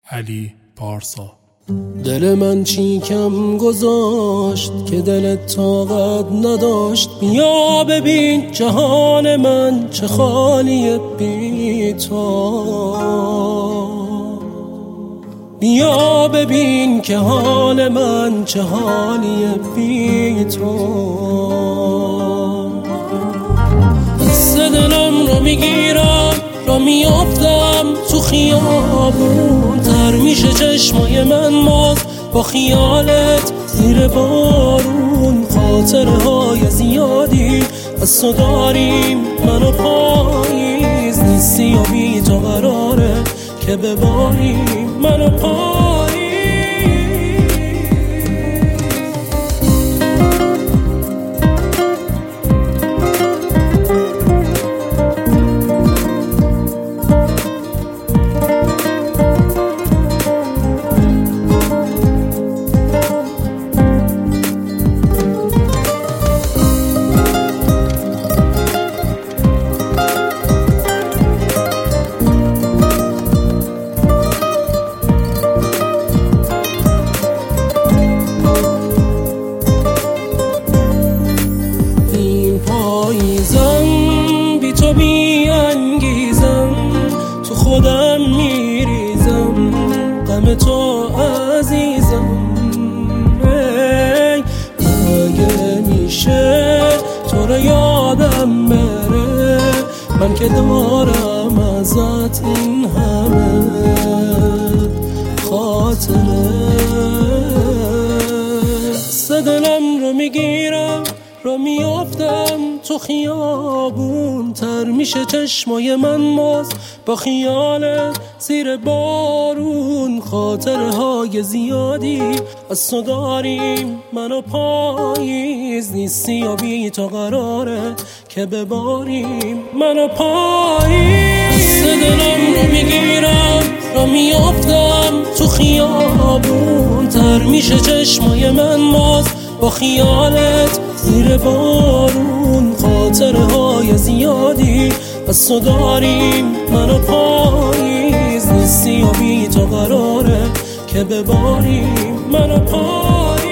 علی پارسا. دل من چی کم گذاشت که دلت طاقت نداشت؟ بیا ببین جهان من چه خالیه بی تو. بیا ببین که حال من چه حالیه بی تو. دست دلم رو میگیرم را میافتم تو خیابون، تر میشه چشمای من باز با خیالت زیر بارون. خاطره های زیادی از تو داریم منو پاییز نیستی و بی تو قراره که بباریم منو پاییز. بی تو بی انگیزم تو خودم میریزم، غم تو عزیزم. اگه میشه تو رو یادم بره، من که دارم ازت این همه خاطره. دلم رو میگیرم را میافتم تو خیابون، تر میشه چشمای من باز با خیالت زیر بارون. خاطره های زیادی از تو داریم منو پاییز نیستی و بی تو قراره که بباریم منو پاییز. دلم رو میگیرم را میافتم تو خیابون، تر میشه چشمای من باز با خیالت زیر بارون. خاطره های زیادی از تو داریم منو پاییز نیستی و بی تو قراره که بباریم منو پاییز.